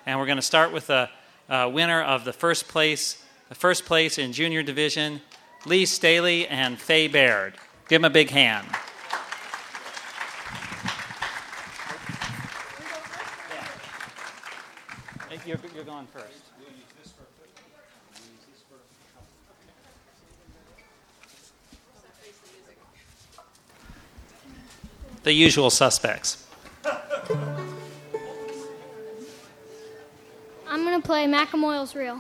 And we're going to start with the winner of the first place in junior division, Lee Staley and Faye Baird. Give them a big hand. You're going first. The usual suspects. I'm going to play Macamoyle's Reel.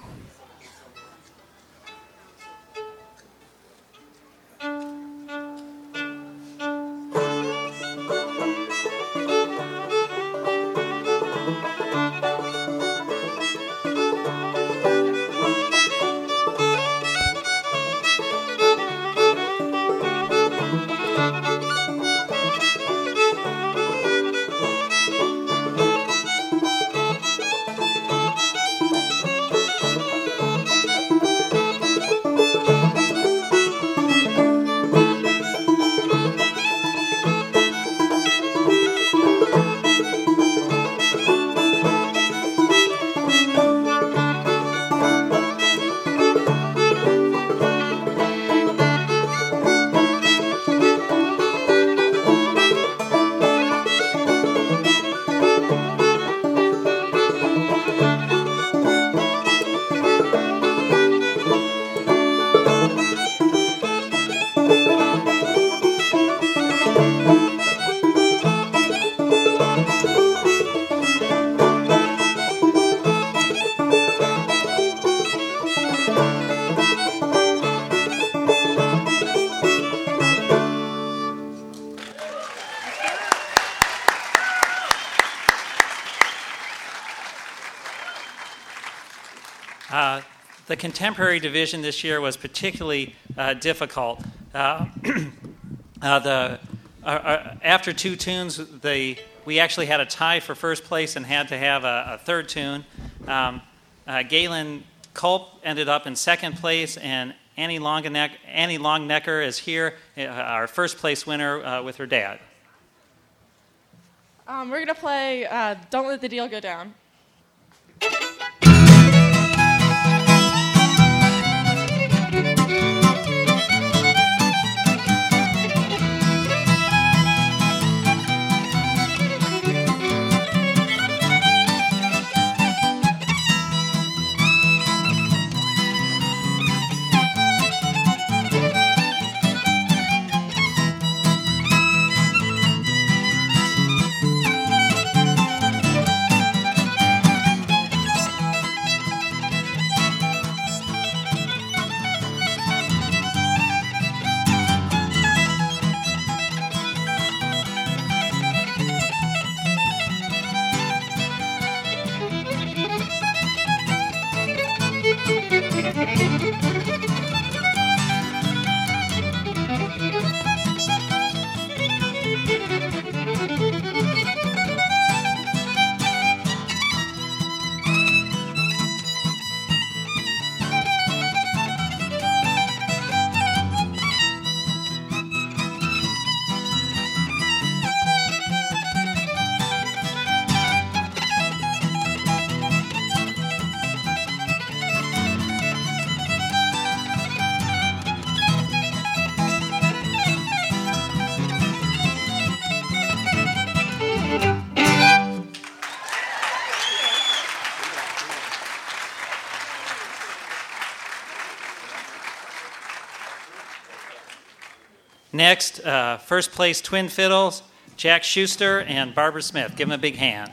The contemporary division this year was particularly difficult. After two tunes, we actually had a tie for first place and had to have a third tune. Galen Culp ended up in second place, and Annie Longnecker is here, our first place winner with her dad. We're going to play Don't Let the Deal Go Down. Next, first place twin fiddles, Jack Schuster and Barbara Smith. Give them a big hand.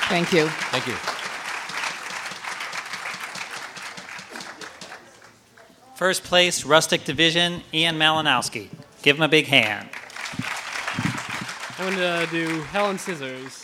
Thank you. Thank you. First place, Rustic Division, Ian Malinowski. Give him a big hand. I'm going to do Helen Scissors.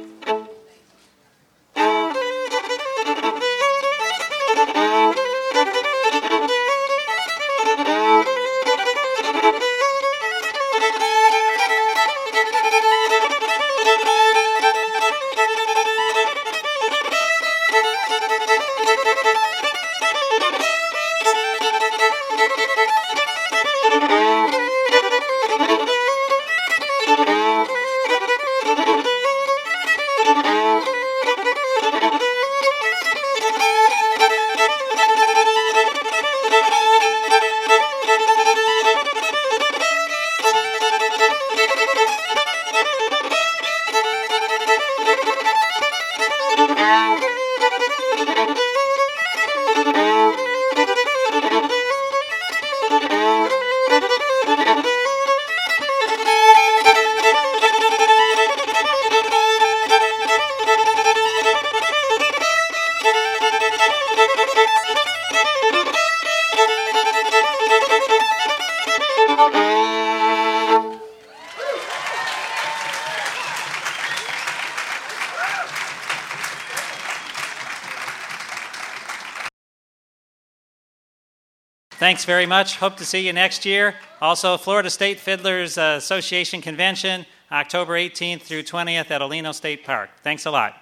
Thanks very much. Hope to see you next year. Also, Florida State Fiddlers Association Convention, October 18th through 20th at Olino State Park. Thanks a lot.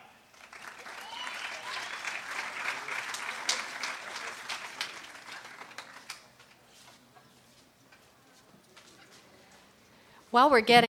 While we're getting